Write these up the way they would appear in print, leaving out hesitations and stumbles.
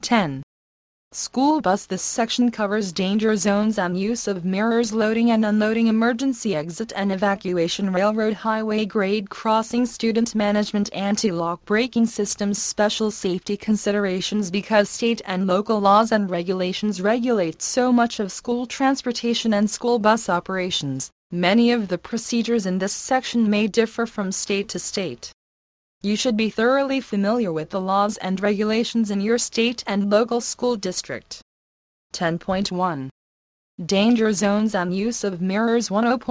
10. School bus. This section covers danger zones and use of mirrors, loading and unloading, emergency exit and evacuation, railroad highway grade crossing, student management, anti-lock braking systems, special safety considerations. Because state and local laws and regulations regulate so much of school transportation and school bus operations, many of the procedures in this section may differ from state to state. You should be thoroughly familiar with the laws and regulations in your state and local school district. 10.1. Danger zones and use of mirrors.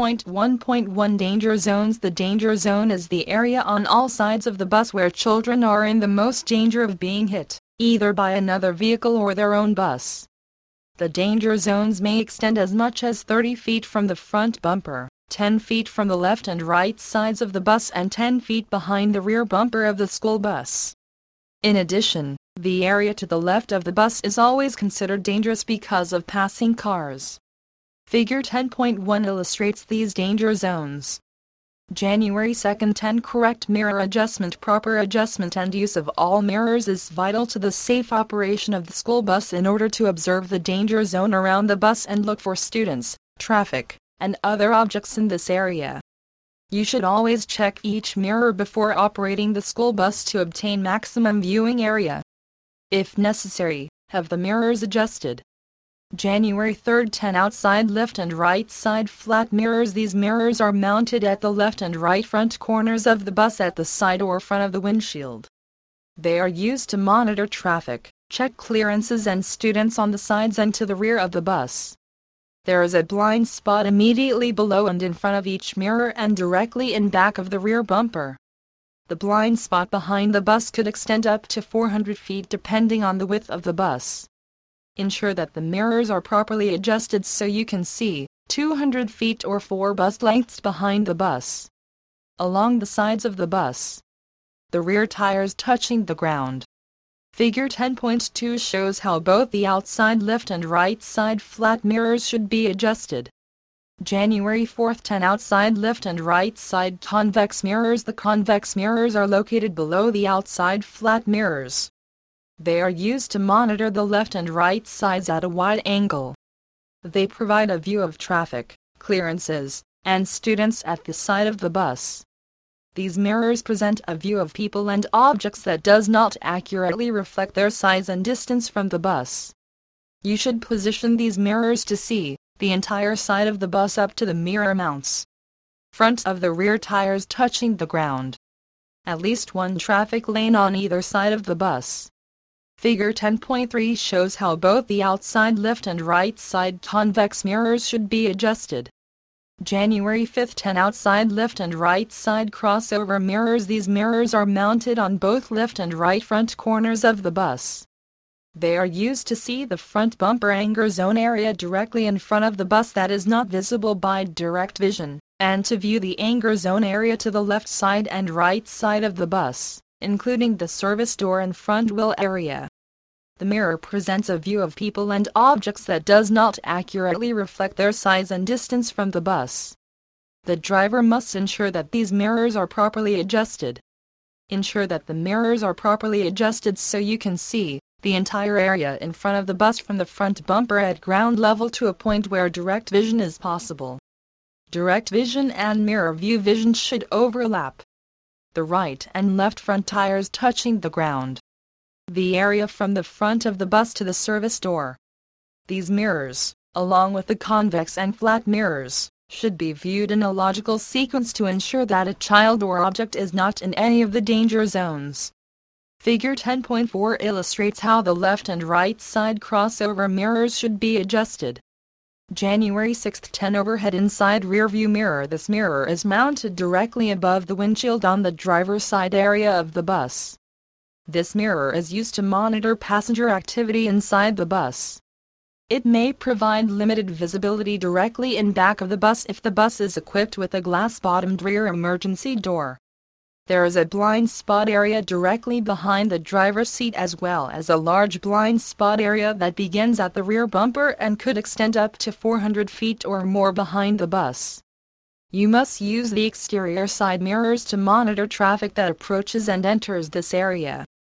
10.1.1 Danger zones. The danger zone is the area on all sides of the bus where children are in the most danger of being hit, either by another vehicle or their own bus. The danger zones may extend as much as 30 feet from the front bumper, 10 feet from the left and right sides of the bus, and 10 feet behind the rear bumper of the school bus. In addition, the area to the left of the bus is always considered dangerous because of passing cars. Figure 10.1 illustrates these danger zones. January 2, 10. Correct mirror adjustment. Proper adjustment and use of all mirrors is vital to the safe operation of the school bus in order to observe the danger zone around the bus and look for students, traffic, and other objects in this area. You should always check each mirror before operating the school bus to obtain maximum viewing area. If necessary, have the mirrors adjusted. January 3, 10. Outside left and right side flat mirrors. These mirrors are mounted at the left and right front corners of the bus at the side or front of the windshield. They are used to monitor traffic, check clearances and students on the sides and to the rear of the bus. There is a blind spot immediately below and in front of each mirror and directly in back of the rear bumper. The blind spot behind the bus could extend up to 400 feet depending on the width of the bus. Ensure that the mirrors are properly adjusted so you can see 200 feet or 4 bus lengths behind the bus. Along the sides of the bus. The rear tires touching the ground. Figure 10.2 shows how both the outside left and right side flat mirrors should be adjusted. January 4, 10. Outside left and right side convex mirrors. The convex mirrors are located below the outside flat mirrors. They are used to monitor the left and right sides at a wide angle. They provide a view of traffic, clearances, and students at the side of the bus. These mirrors present a view of people and objects that does not accurately reflect their size and distance from the bus. You should position these mirrors to see the entire side of the bus up to the mirror mounts. Front of the rear tires touching the ground. At least one traffic lane on either side of the bus. Figure 10.3 shows how both the outside left and right side convex mirrors should be adjusted. January 5, 10. Outside left and right side crossover mirrors. These mirrors are mounted on both left and right front corners of the bus. They are used to see the front bumper anger zone area directly in front of the bus that is not visible by direct vision, and to view the anger zone area to the left side and right side of the bus, including the service door and front wheel area. The mirror presents a view of people and objects that does not accurately reflect their size and distance from the bus. The driver must ensure that these mirrors are properly adjusted. Ensure that the mirrors are properly adjusted so you can see the entire area in front of the bus from the front bumper at ground level to a point where direct vision is possible. Direct vision and mirror view vision should overlap. The right and left front tires touching the ground. The area from the front of the bus to the service door. These mirrors, along with the convex and flat mirrors, should be viewed in a logical sequence to ensure that a child or object is not in any of the danger zones. Figure 10.4 illustrates how the left and right side crossover mirrors should be adjusted. January 6, 10. Overhead inside rear view mirror. This mirror is mounted directly above the windshield on the driver's side area of the bus. This mirror is used to monitor passenger activity inside the bus. It may provide limited visibility directly in back of the bus if the bus is equipped with a glass-bottomed rear emergency door. There is a blind spot area directly behind the driver's seat as well as a large blind spot area that begins at the rear bumper and could extend up to 400 feet or more behind the bus. You must use the exterior side mirrors to monitor traffic that approaches and enters this area.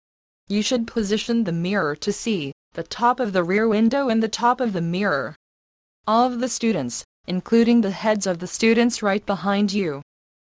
You should position the mirror to see the top of the rear window and the top of the mirror. All of the students, including the heads of the students right behind you.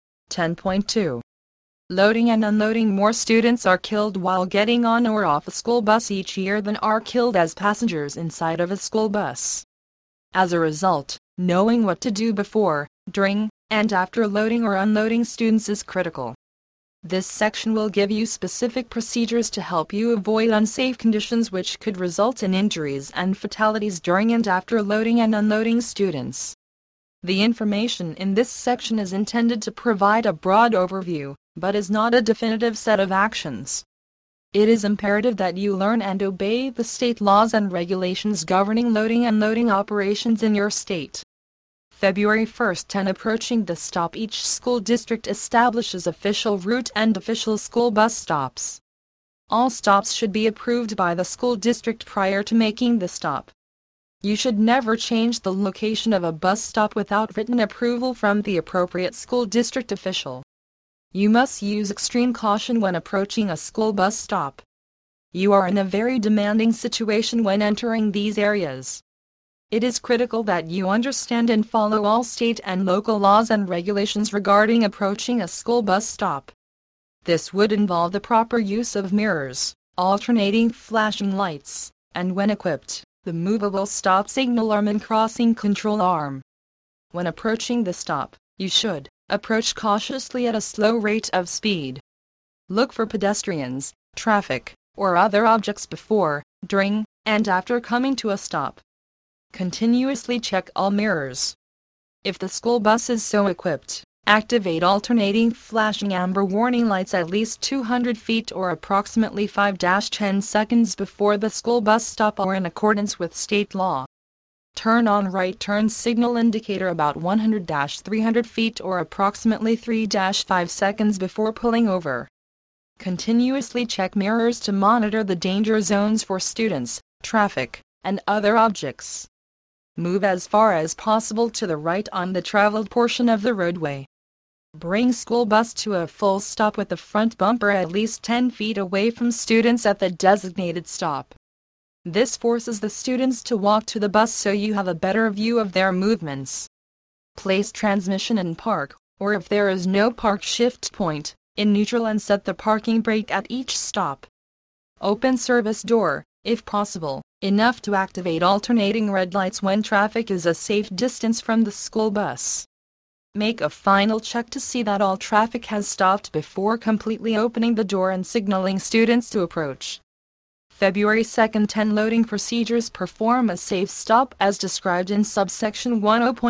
10.2. Loading and unloading. More students are killed while getting on or off a school bus each year than are killed as passengers inside of a school bus. As a result, knowing what to do before, during, and after loading or unloading students is critical. This section will give you specific procedures to help you avoid unsafe conditions which could result in injuries and fatalities during and after loading and unloading students. The information in this section is intended to provide a broad overview, but is not a definitive set of actions. It is imperative that you learn and obey the state laws and regulations governing loading and unloading operations in your state. February 1st. 10. Approaching the stop. Each school district establishes official route and official school bus stops. All stops should be approved by the school district prior to making the stop. You should never change the location of a bus stop without written approval from the appropriate school district official. You must use extreme caution when approaching a school bus stop. You are in a very demanding situation when entering these areas. It is critical that you understand and follow all state and local laws and regulations regarding approaching a school bus stop. This would involve the proper use of mirrors, alternating flashing lights, and when equipped, the movable stop signal arm and crossing control arm. When approaching the stop, you should approach cautiously at a slow rate of speed. Look for pedestrians, traffic, or other objects before, during, and after coming to a stop. Continuously check all mirrors. If the school bus is so equipped, activate alternating flashing amber warning lights at least 200 feet or approximately 5-10 seconds before the school bus stop or in accordance with state law. Turn on right turn signal indicator about 100-300 feet or approximately 3-5 seconds before pulling over. Continuously check mirrors to monitor the danger zones for students, traffic, and other objects. Move as far as possible to the right on the traveled portion of the roadway. Bring school bus to a full stop with the front bumper at least 10 feet away from students at the designated stop. This forces the students to walk to the bus so you have a better view of their movements. Place transmission in park, or if there is no park shift point, in neutral and set the parking brake at each stop. Open service door, if possible, enough to activate alternating red lights when traffic is a safe distance from the school bus. Make a final check to see that all traffic has stopped before completely opening the door and signaling students to approach. February 2nd. 10 Loading procedures. Perform a safe stop as described in subsection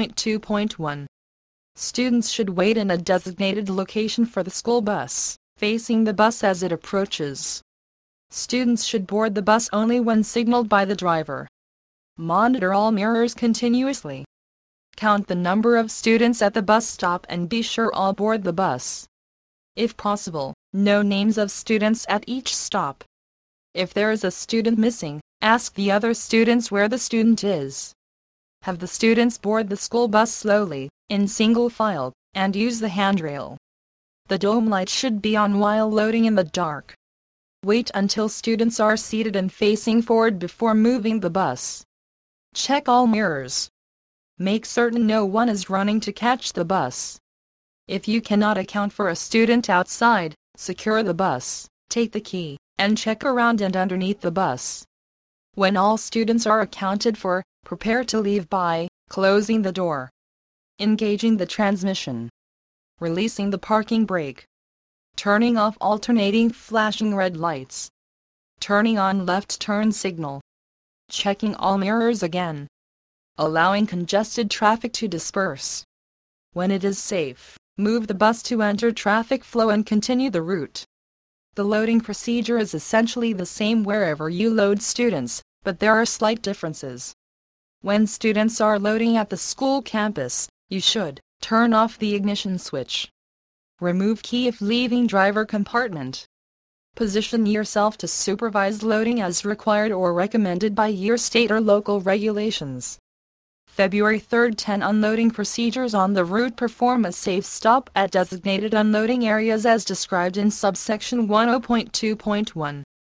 10.2.1. Students should wait in a designated location for the school bus, facing the bus as it approaches. Students should board the bus only when signaled by the driver. Monitor all mirrors continuously. Count the number of students at the bus stop and be sure all board the bus. If possible, know names of students at each stop. If there is a student missing, ask the other students where the student is. Have the students board the school bus slowly, in single file, and use the handrail. The dome light should be on while loading in the dark. Wait until students are seated and facing forward before moving the bus. Check all mirrors. Make certain no one is running to catch the bus. If you cannot account for a student outside, secure the bus, take the key, and check around and underneath the bus. When all students are accounted for, prepare to leave by closing the door, engaging the transmission, releasing the parking brake, turning off alternating flashing red lights, turning on left turn signal, checking all mirrors again, allowing congested traffic to disperse. When it is safe, move the bus to enter traffic flow and continue the route. The loading procedure is essentially the same wherever you load students, but there are slight differences. When students are loading at the school campus, you should turn off the ignition switch. Remove key if leaving driver compartment. Position yourself to supervise loading as required or recommended by your state or local regulations. February 3rd. 10 Unloading procedures on the route. Perform a safe stop at designated unloading areas as described in subsection 10.2.1.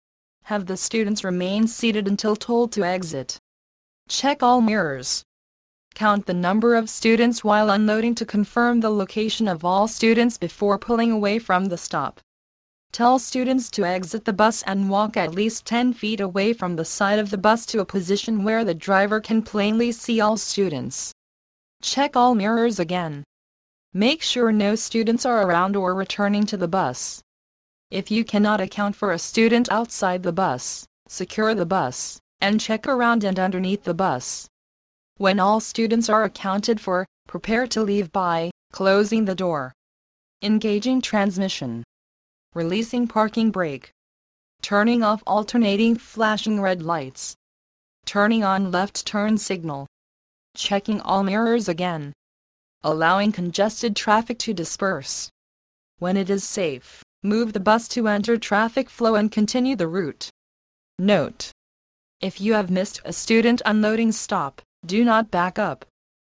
Have the students remain seated until told to exit. Check all mirrors. Count the number of students while unloading to confirm the location of all students before pulling away from the stop. Tell students to exit the bus and walk at least 10 feet away from the side of the bus to a position where the driver can plainly see all students. Check all mirrors again. Make sure no students are around or returning to the bus. If you cannot account for a student outside the bus, secure the bus, and check around and underneath the bus. When all students are accounted for, prepare to leave by closing the door. Engaging transmission. Releasing parking brake. Turning off alternating flashing red lights. Turning on left turn signal. Checking all mirrors again. Allowing congested traffic to disperse. When it is safe, move the bus to enter traffic flow and continue the route. Note: if you have missed a student unloading stop, do not back up.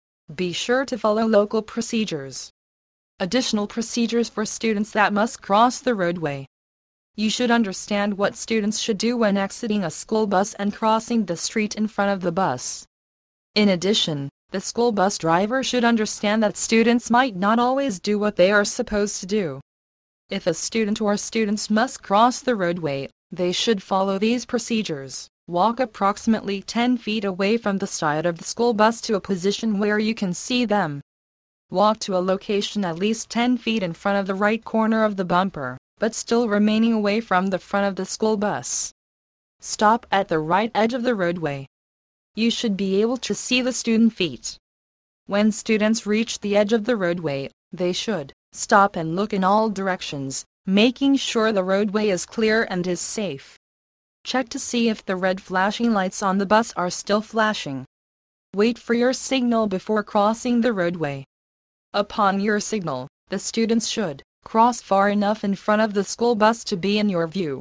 Be sure to follow local procedures. Additional procedures for students that must cross the roadway. You should understand what students should do when exiting a school bus and crossing the street in front of the bus. In addition, the school bus driver should understand that students might not always do what they are supposed to do. If a student or students must cross the roadway, they should follow these procedures. Walk approximately 10 feet away from the side of the school bus to a position where you can see them. Walk to a location at least 10 feet in front of the right corner of the bumper, but still remaining away from the front of the school bus. Stop at the right edge of the roadway. You should be able to see the student feet. When students reach the edge of the roadway, they should stop and look in all directions, making sure the roadway is clear and is safe. Check to see if the red flashing lights on the bus are still flashing. Wait for your signal before crossing the roadway. Upon your signal, the students should cross far enough in front of the school bus to be in your view.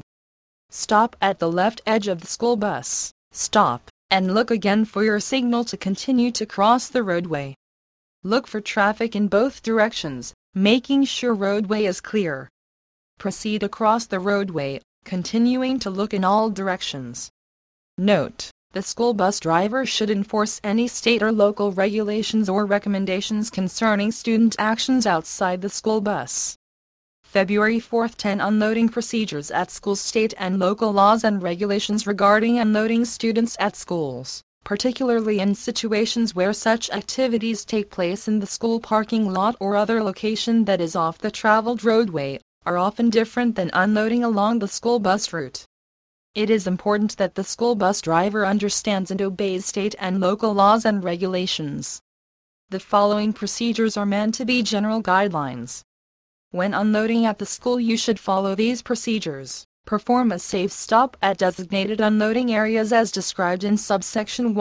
Stop at the left edge of the school bus. Stop, and look again for your signal to continue to cross the roadway. Look for traffic in both directions, making sure roadway is clear. Proceed across the roadway, continuing to look in all directions. Note: the school bus driver should enforce any state or local regulations or recommendations concerning student actions outside the school bus. February 4, 10 Unloading procedures at schools. State and local laws and regulations regarding unloading students at schools, particularly in situations where such activities take place in the school parking lot or other location that is off the traveled roadway, are often different than unloading along the school bus route. It is important that the school bus driver understands and obeys state and local laws and regulations. The following procedures are meant to be general guidelines. When unloading at the school, you should follow these procedures. Perform a safe stop at designated unloading areas as described in subsection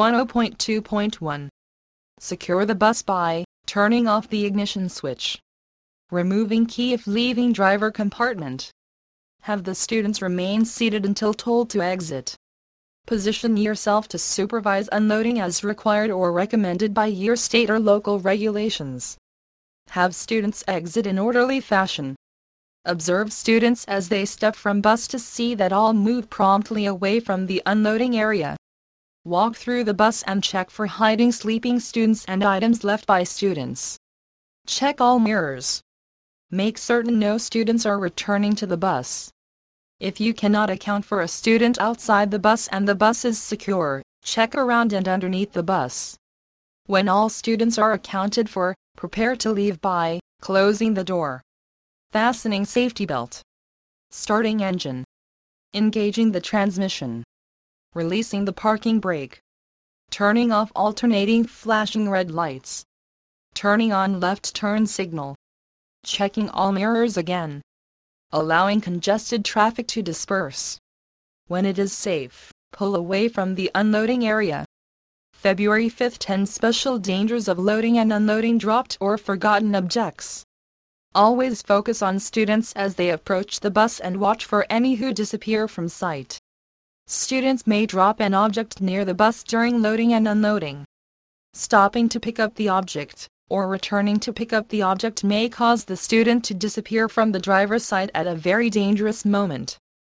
10.2.1. Secure the bus by turning off the ignition switch. Removing key if leaving driver compartment. Have the students remain seated until told to exit. Position yourself to supervise unloading as required or recommended by your state or local regulations. Have students exit in orderly fashion. Observe students as they step from bus to see that all move promptly away from the unloading area. Walk through the bus and check for hiding sleeping students and items left by students. Check all mirrors. Make certain no students are returning to the bus. If you cannot account for a student outside the bus and the bus is secure, check around and underneath the bus. When all students are accounted for, prepare to leave by closing the door. Fastening safety belt. Starting engine. Engaging the transmission. Releasing the parking brake. Turning off alternating flashing red lights. Turning on left turn signal. Checking all mirrors again. Allowing congested traffic to disperse. When it is safe, pull away from the unloading area. February 5, 10 Special dangers of loading and unloading dropped or forgotten objects. Always focus on students as they approach the bus and watch for any who disappear from sight. Students may drop an object near the bus during loading and unloading. Stopping to pick up the object, or returning to pick up the object may cause the student to disappear from the driver's side at a very dangerous moment.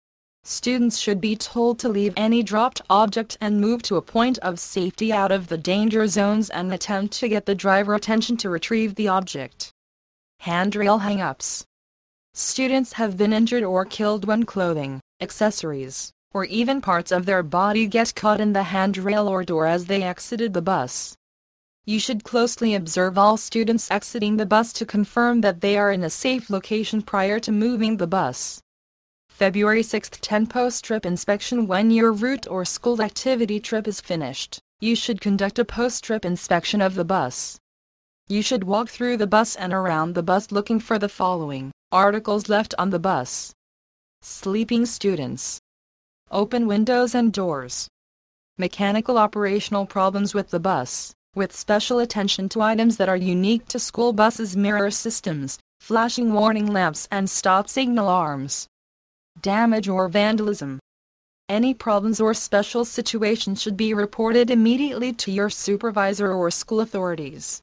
Students should be told to leave any dropped object and move to a point of safety out of the danger zones and attempt to get the driver attention to retrieve the object. Handrail hang-ups. Students have been injured or killed when clothing, accessories, or even parts of their body get caught in the handrail or door as they exited the bus. You should closely observe all students exiting the bus to confirm that they are in a safe location prior to moving the bus. February 6, 10 post-trip inspection. When your route or school activity trip is finished, you should conduct a post-trip inspection of the bus. You should walk through the bus and around the bus looking for the following articles left on the bus: sleeping students, open windows and doors, mechanical operational problems with the bus, with special attention to items that are unique to school buses: mirror systems, flashing warning lamps and stop signal arms. Damage or vandalism. Any problems or special situations should be reported immediately to your supervisor or school authorities.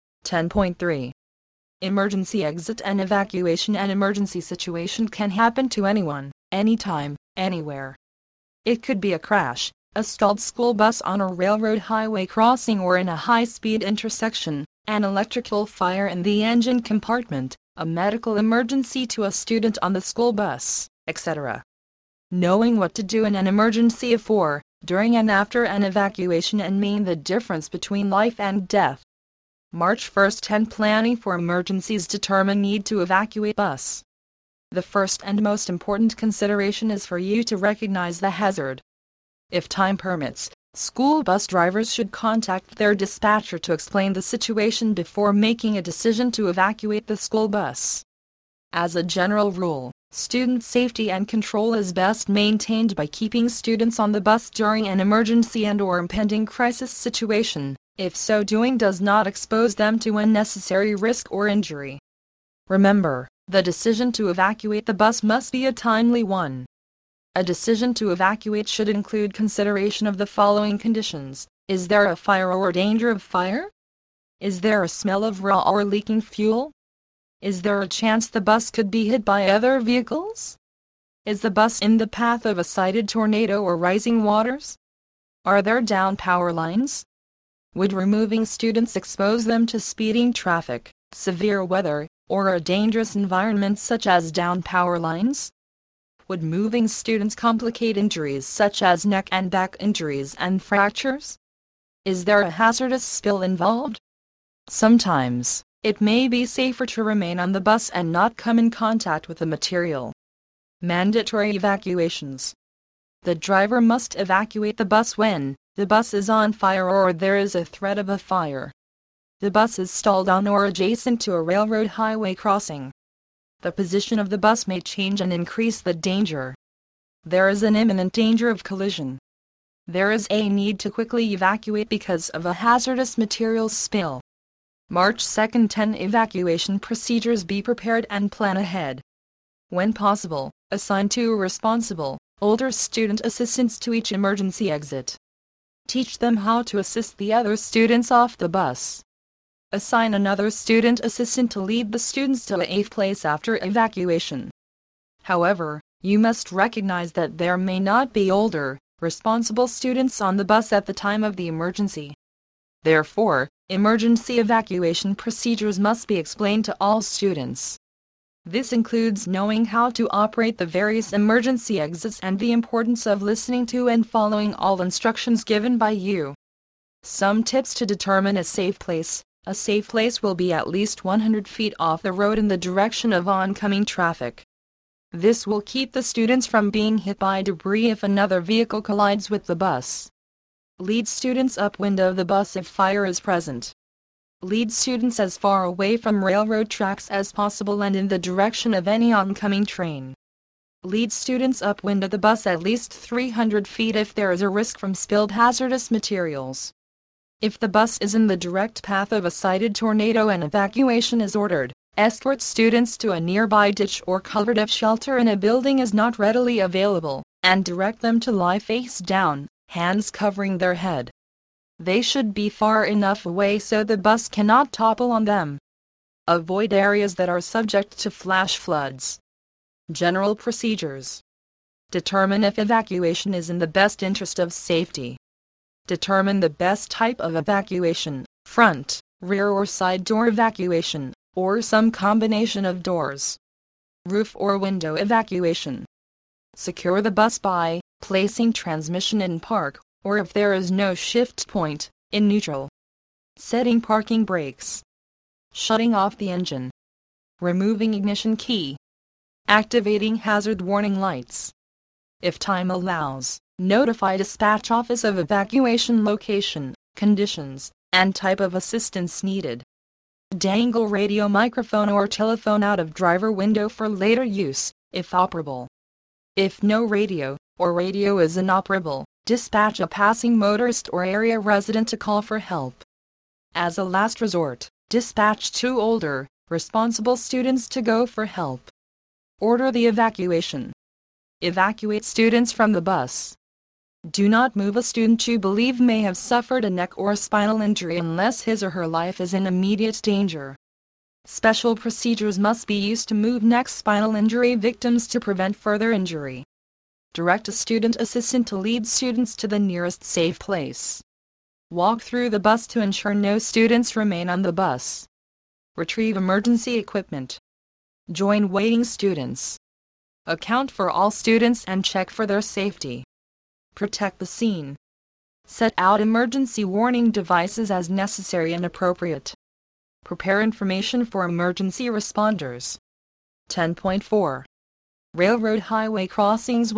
10.3. Emergency exit and evacuation. An emergency situation can happen to anyone, anytime, anywhere. It could be a crash, a stalled school bus on a railroad highway crossing or in a high-speed intersection, an electrical fire in the engine compartment, a medical emergency to a student on the school bus, etc. Knowing what to do in an emergency before, during and after an evacuation and mean the difference between life and death. March 1, 10 Planning for emergencies. Determine need to evacuate bus. The first and most important consideration is for you to recognize the hazard. If time permits, school bus drivers should contact their dispatcher to explain the situation before making a decision to evacuate the school bus. As a general rule, student safety and control is best maintained by keeping students on the bus during an emergency and/or impending crisis situation, if so doing does not expose them to unnecessary risk or injury. Remember, the decision to evacuate the bus must be a timely one. A decision to evacuate should include consideration of the following conditions: is there a fire or danger of fire? Is there a smell of raw or leaking fuel? Is there a chance the bus could be hit by other vehicles? Is the bus in the path of a cited tornado or rising waters? Are there down power lines? Would removing students expose them to speeding traffic, severe weather, or a dangerous environment such as down power lines? Would moving students complicate injuries such as neck and back injuries and fractures? Is there a hazardous spill involved? Sometimes, it may be safer to remain on the bus and not come in contact with the material. Mandatory evacuations. The driver must evacuate the bus when the bus is on fire or there is a threat of a fire. The bus is stalled on or adjacent to a railroad highway crossing. The position of the bus may change and increase the danger. There is an imminent danger of collision. There is a need to quickly evacuate because of a hazardous materials spill. March 2, 10 Evacuation procedures. Be prepared and plan ahead. When possible, assign two responsible, older student assistants to each emergency exit. Teach them how to assist the other students off the bus. Assign another student assistant to lead the students to a safe place after evacuation. However, you must recognize that there may not be older, responsible students on the bus at the time of the emergency. Therefore, emergency evacuation procedures must be explained to all students. This includes knowing how to operate the various emergency exits and the importance of listening to and following all instructions given by you. Some tips to determine a safe place. A safe place will be at least 100 feet off the road in the direction of oncoming traffic. This will keep the students from being hit by debris if another vehicle collides with the bus. Lead students upwind of the bus if fire is present. Lead students as far away from railroad tracks as possible and in the direction of any oncoming train. Lead students upwind of the bus at least 300 feet if there is a risk from spilled hazardous materials. If the bus is in the direct path of a cited tornado and evacuation is ordered, escort students to a nearby ditch or culvert if shelter in a building is not readily available, and direct them to lie face down, hands covering their head. They should be far enough away so the bus cannot topple on them. Avoid areas that are subject to flash floods. General procedures. Determine if evacuation is in the best interest of safety. Determine the best type of evacuation, front, rear or side door evacuation, or some combination of doors. Roof or window evacuation. Secure the bus by placing transmission in park, or if there is no shift point, in neutral. Setting parking brakes. Shutting off the engine. Removing ignition key. Activating hazard warning lights. If time allows, notify dispatch office of evacuation location, conditions, and type of assistance needed. Dangle radio microphone or telephone out of driver window for later use, if operable. If no radio, or radio is inoperable, dispatch a passing motorist or area resident to call for help. As a last resort, dispatch 2 older, responsible students to go for help. Order the evacuation. Evacuate students from the bus. Do not move a student you believe may have suffered a neck or spinal injury unless his or her life is in immediate danger. Special procedures must be used to move neck spinal injury victims to prevent further injury. Direct a student assistant to lead students to the nearest safe place. Walk through the bus to ensure no students remain on the bus. Retrieve emergency equipment. Join waiting students. Account for all students and check for their safety. Protect the scene. Set out emergency warning devices as necessary and appropriate. Prepare information for emergency responders. 10.4. Railroad highway crossings.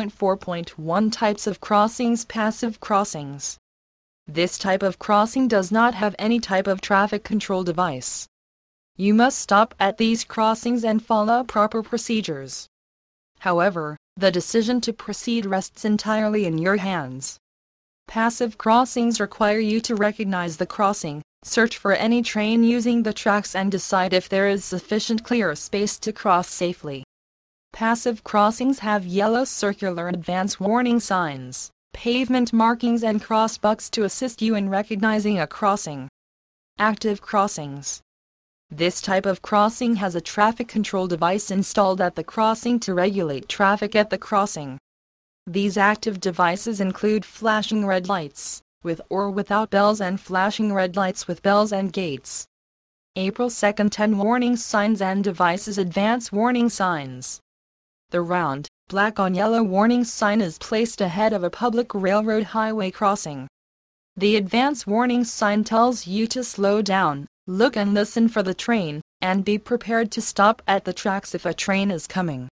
10.4.1 Types of crossings. Passive crossings. This type of crossing does not have any type of traffic control device. You must stop at these crossings and follow proper procedures. However, the decision to proceed rests entirely in your hands. Passive crossings require you to recognize the crossing, search for any train using the tracks and decide if there is sufficient clear space to cross safely. Passive crossings have yellow circular advance warning signs, pavement markings and crossbucks to assist you in recognizing a crossing. Active crossings. This type of crossing has a traffic control device installed at the crossing to regulate traffic at the crossing. These active devices include flashing red lights, with or without bells, and flashing red lights with bells and gates. April 2, 10 warning signs and devices. Advance warning signs. The round, black on yellow warning sign is placed ahead of a public railroad highway crossing. The advance warning sign tells you to slow down, look and listen for the train, and be prepared to stop at the tracks if a train is coming.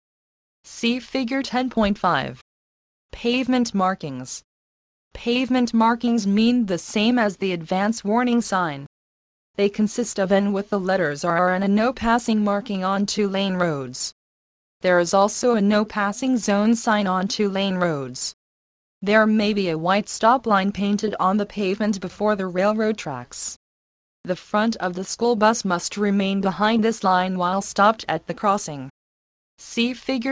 See Figure 10.5. Pavement markings. Pavement markings mean the same as the advance warning sign. They consist of N with the letters R and a no passing marking on 2-lane roads. There is also a no passing zone sign on 2-lane roads. There may be a white stop line painted on the pavement before the railroad tracks. The front of the school bus must remain behind this line while stopped at the crossing. See Figure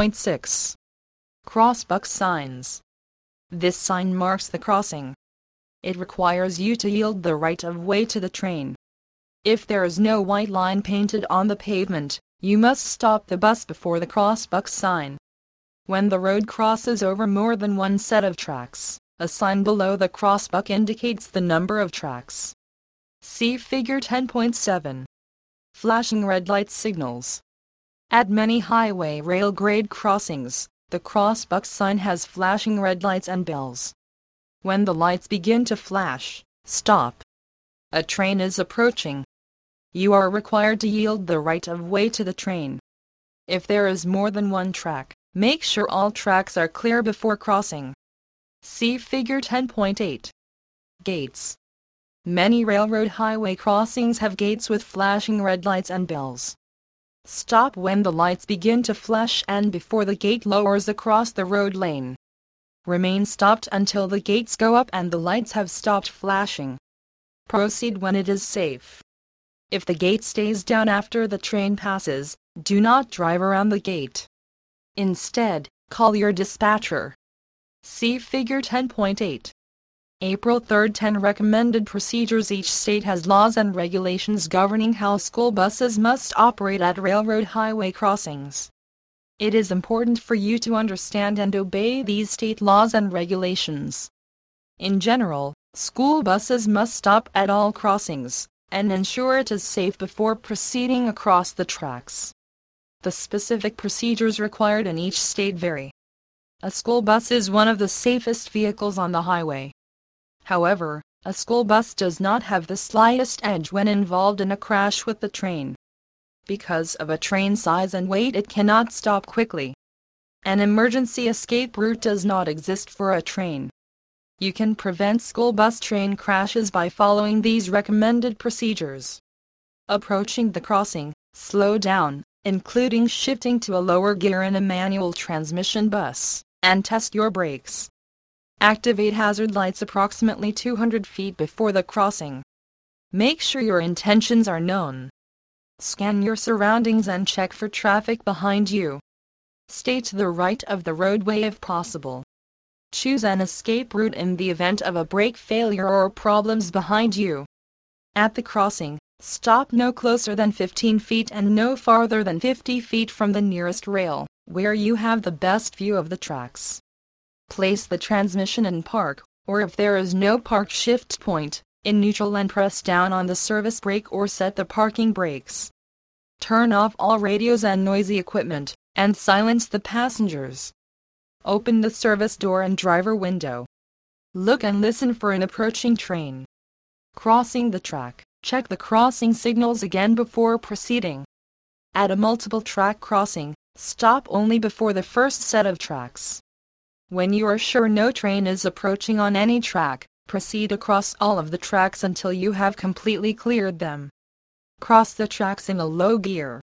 10.6. Crossbuck signs. This sign marks the crossing. It requires you to yield the right of way to the train. If there is no white line painted on the pavement, you must stop the bus before the crossbuck sign. When the road crosses over more than one set of tracks, a sign below the crossbuck indicates the number of tracks. See Figure 10.7. Flashing red light signals. At many highway rail grade crossings, the crossbuck sign has flashing red lights and bells. When the lights begin to flash, stop. A train is approaching. You are required to yield the right of way to the train. If there is more than one track, make sure all tracks are clear before crossing. See Figure 10.8. Gates. Many railroad highway crossings have gates with flashing red lights and bells. Stop when the lights begin to flash and before the gate lowers across the road lane. Remain stopped until the gates go up and the lights have stopped flashing. Proceed when it is safe. If the gate stays down after the train passes, do not drive around the gate. Instead, call your dispatcher. See Figure 10.8. April 3, 10 Recommended procedures. Each state has laws and regulations governing how school buses must operate at railroad highway crossings. It is important for you to understand and obey these state laws and regulations. In general, school buses must stop at all crossings and ensure it is safe before proceeding across the tracks. The specific procedures required in each state vary. A school bus is one of the safest vehicles on the highway. However, a school bus does not have the slightest edge when involved in a crash with the train. Because of a train size and weight, it cannot stop quickly. An emergency escape route does not exist for a train. You can prevent school bus train crashes by following these recommended procedures. Approaching the crossing, slow down, including shifting to a lower gear in a manual transmission bus, and test your brakes. Activate hazard lights approximately 200 feet before the crossing. Make sure your intentions are known. Scan your surroundings and check for traffic behind you. Stay to the right of the roadway if possible. Choose an escape route in the event of a brake failure or problems behind you. At the crossing, stop no closer than 15 feet and no farther than 50 feet from the nearest rail, where you have the best view of the tracks. Place the transmission in park, or if there is no park shift point, in neutral and press down on the service brake or set the parking brakes. Turn off all radios and noisy equipment, and silence the passengers. Open the service door and driver window. Look and listen for an approaching train. Crossing the track, check the crossing signals again before proceeding. At a multiple track crossing, stop only before the first set of tracks. When you are sure no train is approaching on any track, proceed across all of the tracks until you have completely cleared them. Cross the tracks in a low gear.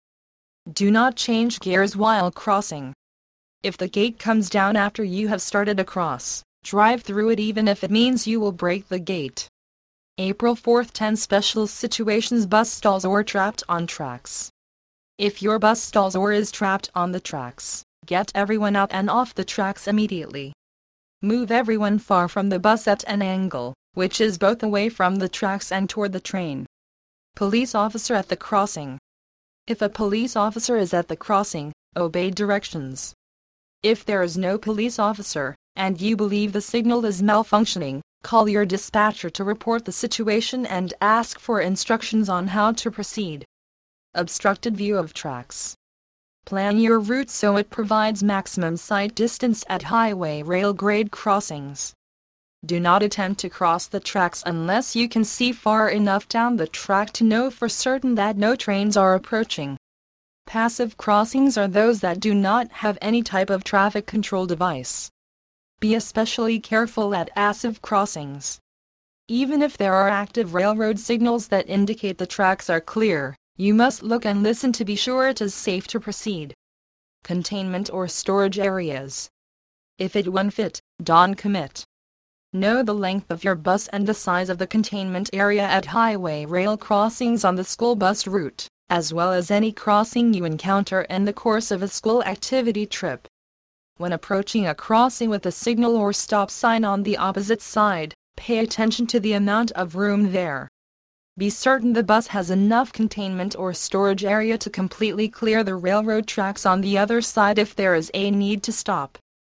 Do not change gears while crossing. If the gate comes down after you have started across, drive through it even if it means you will break the gate. April 4, 10 Special situations: bus stalls or trapped on tracks. If your bus stalls or is trapped on the tracks, get everyone out and off the tracks immediately. Move everyone far from the bus at an angle, which is both away from the tracks and toward the train. Police officer at the crossing. If a police officer is at the crossing, obey directions. If there is no police officer, and you believe the signal is malfunctioning, call your dispatcher to report the situation and ask for instructions on how to proceed. Obstructed view of tracks. Plan your route so it provides maximum sight distance at highway rail grade crossings. Do not attempt to cross the tracks unless you can see far enough down the track to know for certain that no trains are approaching. Passive crossings are those that do not have any type of traffic control device. Be especially careful at passive crossings. Even if there are active railroad signals that indicate the tracks are clear, you must look and listen to be sure it is safe to proceed. Containment or storage areas. If it won't fit, don't commit. Know the length of your bus and the size of the containment area at highway rail crossings on the school bus route, as well as any crossing you encounter in the course of a school activity trip. When approaching a crossing with a signal or stop sign on the opposite side, pay attention to the amount of room there. Be certain the bus has enough containment or storage area to completely clear the railroad tracks on the other side if there is a need to stop.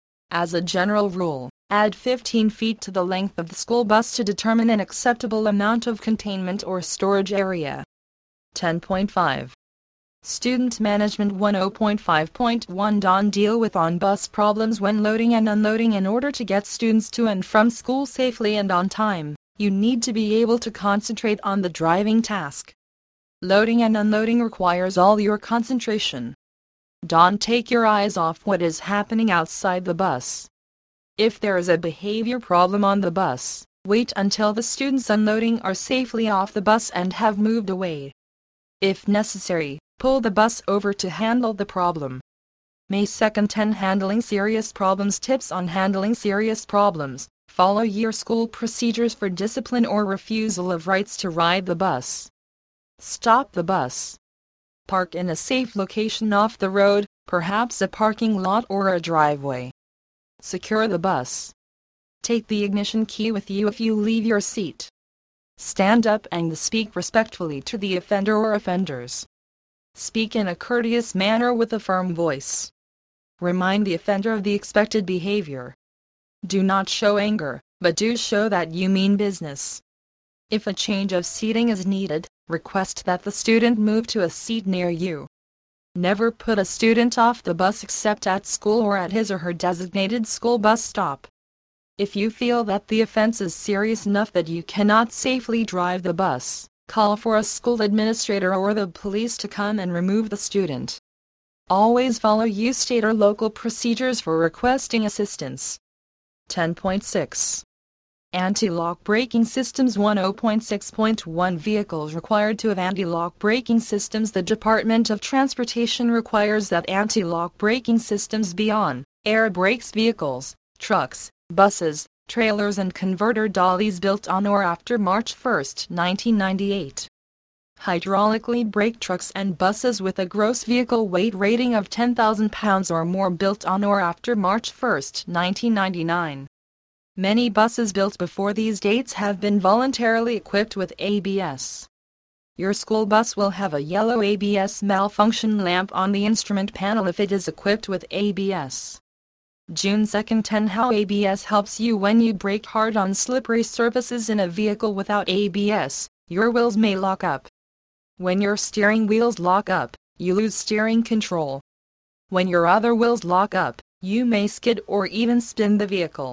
As a general rule, add 15 feet to the length of the school bus to determine an acceptable amount of containment or storage area. 10.5. Student Management 10.5.1 Don't deal with on-bus problems when loading and unloading. In order to get students to and from school safely and on time, you need to be able to concentrate on the driving task. Loading and unloading requires all your concentration. Don't take your eyes off what is happening outside the bus. If there is a behavior problem on the bus, wait until the students unloading are safely off the bus and have moved away. If necessary, pull the bus over to handle the problem. May 2, 10 Handling serious problems. Tips on handling serious problems. Follow your school procedures for discipline or refusal of rights to ride the bus. Stop the bus. Park in a safe location off the road, perhaps a parking lot or a driveway. Secure the bus. Take the ignition key with you if you leave your seat. Stand up and speak respectfully to the offender or offenders. Speak in a courteous manner with a firm voice. Remind the offender of the expected behavior. Do not show anger, but do show that you mean business. If a change of seating is needed, request that the student move to a seat near you. Never put a student off the bus except at school or at his or her designated school bus stop. If you feel that the offense is serious enough that you cannot safely drive the bus, call for a school administrator or the police to come and remove the student. Always follow state or local procedures for requesting assistance. 10.6. Anti-lock braking systems. 10.6.1 Vehicles required to have anti-lock braking systems. The Department of Transportation requires that anti-lock braking systems be on air brakes vehicles, trucks, buses, trailers and converter dollies built on or after March 1, 1998. Hydraulically brake trucks and buses with a gross vehicle weight rating of 10,000 pounds or more built on or after March 1, 1999. Many buses built before these dates have been voluntarily equipped with ABS. Your school bus will have a yellow ABS malfunction lamp on the instrument panel if it is equipped with ABS. June 2, 10 How ABS helps you when you brake hard on slippery surfaces in a vehicle without ABS. Your wheels may lock up. When your steering wheels lock up, you lose steering control. When your other wheels lock up, you may skid or even spin the vehicle.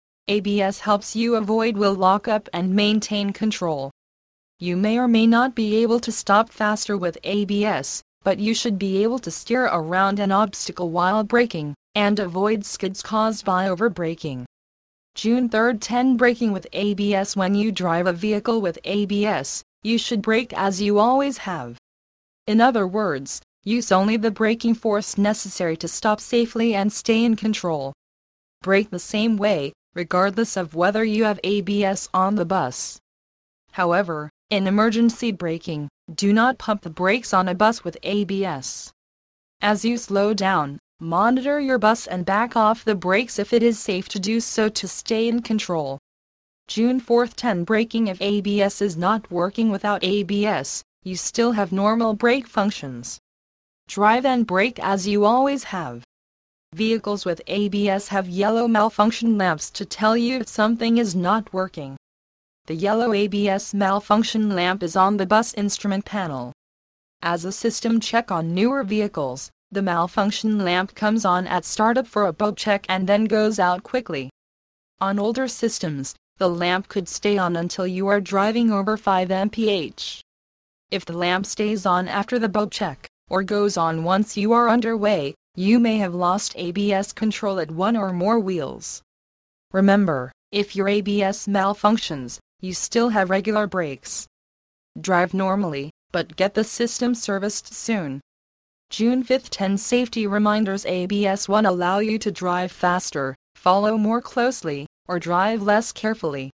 ABS helps you avoid wheel lockup and maintain control. You may or may not be able to stop faster with ABS, but you should be able to steer around an obstacle while braking, and avoid skids caused by overbraking. June 3, 10 Braking with ABS. When you drive a vehicle with ABS, you should brake as you always have. In other words, use only the braking force necessary to stop safely and stay in control. Brake the same way, regardless of whether you have ABS on the bus. However, in emergency braking, do not pump the brakes on a bus with ABS. As you slow down, monitor your bus and back off the brakes if it is safe to do so to stay in control. June 4, 10 Braking. If ABS is not working without ABS, you still have normal brake functions. Drive and brake as you always have. Vehicles with ABS have yellow malfunction lamps to tell you if something is not working. The yellow ABS malfunction lamp is on the bus instrument panel. As a system check on newer vehicles, the malfunction lamp comes on at startup for a bulb check and then goes out quickly. On older systems, the lamp could stay on until you are driving over 5 mph. If the lamp stays on after the bulb check, or goes on once you are underway, you may have lost ABS control at one or more wheels. Remember, if your ABS malfunctions, you still have regular brakes. Drive normally, but get the system serviced soon. June 5, 10 Safety reminders. ABS 1 allow you to drive faster, follow more closely, or drive less carefully.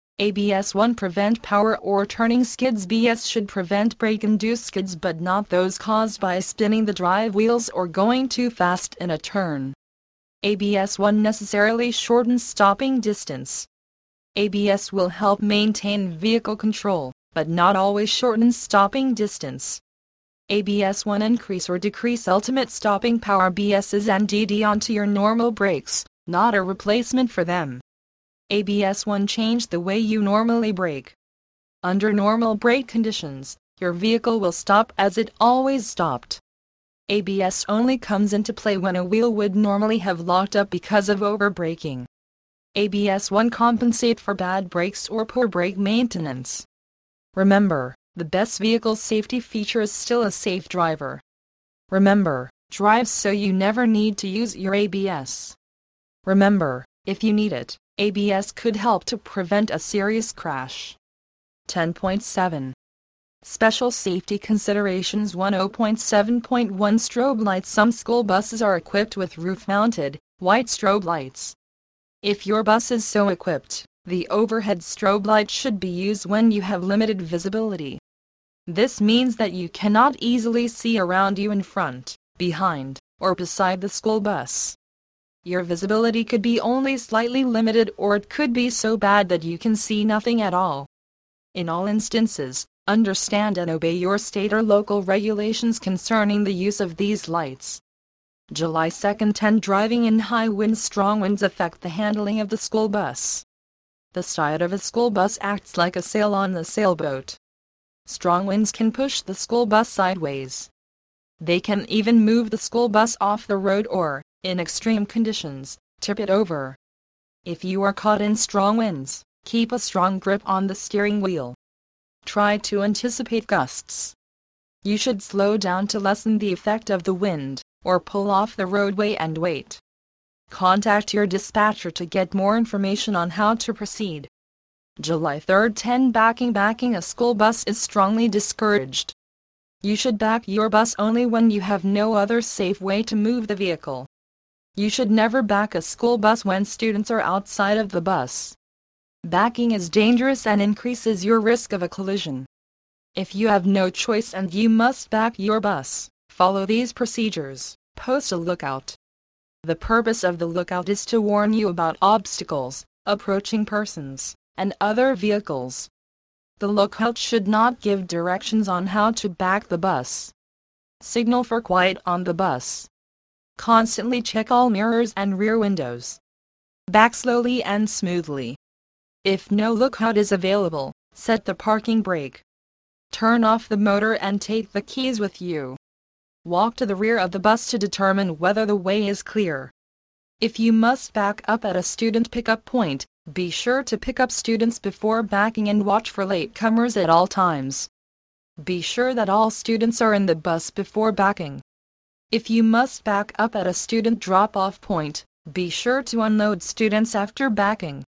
ABS 1 prevent power or turning skids. ABS should prevent brake-induced skids but not those caused by spinning the drive wheels or going too fast in a turn. ABS 1 necessarily shortens stopping distance. ABS will help maintain vehicle control, but not always shorten stopping distance. ABS 1 increase or decrease ultimate stopping power. ABS is added onto your normal brakes, not a replacement for them. ABS 1 change the way you normally brake. Under normal brake conditions, your vehicle will stop as it always stopped. ABS only comes into play when a wheel would normally have locked up because of overbraking. ABS 1 compensate for bad brakes or poor brake maintenance. Remember, the best vehicle safety feature is still a safe driver. Remember, drive so you never need to use your ABS. Remember, if you need it, ABS could help to prevent a serious crash. 10.7. Special safety considerations. 10.7.1 Strobe lights. Some school buses are equipped with roof-mounted, white strobe lights. If your bus is so equipped, the overhead strobe light should be used when you have limited visibility. This means that you cannot easily see around you in front, behind, or beside the school bus. Your visibility could be only slightly limited or it could be so bad that you can see nothing at all. In all instances, understand and obey your state or local regulations concerning the use of these lights. July 2, 10. Driving in high winds. Strong winds affect the handling of the school bus. The side of a school bus acts like a sail on a sailboat. Strong winds can push the school bus sideways. They can even move the school bus off the road or, in extreme conditions, tip it over. If you are caught in strong winds, keep a strong grip on the steering wheel. Try to anticipate gusts. You should slow down to lessen the effect of the wind, or pull off the roadway and wait. Contact your dispatcher to get more information on how to proceed. July 3, 10. Backing a school bus is strongly discouraged. You should back your bus only when you have no other safe way to move the vehicle. You should never back a school bus when students are outside of the bus. Backing is dangerous and increases your risk of a collision. If you have no choice and you must back your bus, follow these procedures. Post a lookout. The purpose of the lookout is to warn you about obstacles, approaching persons, and other vehicles. The lookout should not give directions on how to back the bus. Signal for quiet on the bus. Constantly check all mirrors and rear windows. Back slowly and smoothly. If no lookout is available, set the parking brake. Turn off the motor and take the keys with you. Walk to the rear of the bus to determine whether the way is clear. If you must back up at a student pickup point, be sure to pick up students before backing and watch for latecomers at all times. Be sure that all students are in the bus before backing. If you must back up at a student drop-off point, be sure to unload students after backing.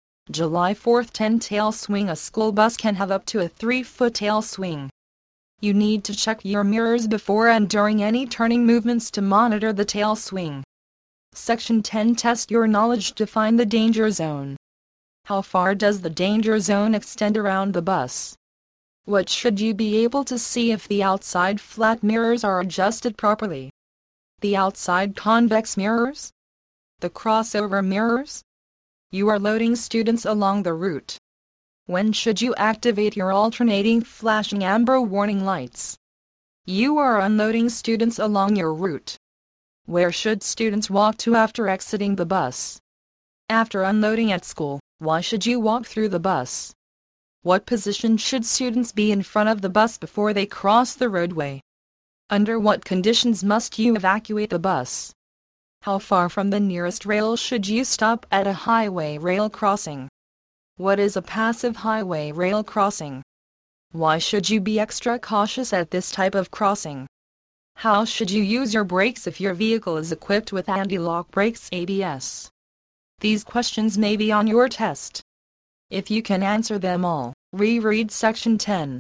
July 4, 10. Tail swing. A school bus can have up to a 3-foot tail swing. You need to check your mirrors before and during any turning movements to monitor the tail swing. Section 10. Test your knowledge to find the danger zone. How far does the danger zone extend around the bus? What should you be able to see if the outside flat mirrors are adjusted properly? The outside convex mirrors? The crossover mirrors? You are loading students along the route. When should you activate your alternating flashing amber warning lights? You are unloading students along your route. Where should students walk to after exiting the bus? After unloading at school, why should you walk through the bus? What position should students be in front of the bus before they cross the roadway? Under what conditions must you evacuate the bus? How far from the nearest rail should you stop at a highway rail crossing? What is a passive highway rail crossing? Why should you be extra cautious at this type of crossing? How should you use your brakes if your vehicle is equipped with anti-lock brakes ABS? These questions may be on your test. If you can answer them all, reread Section 10.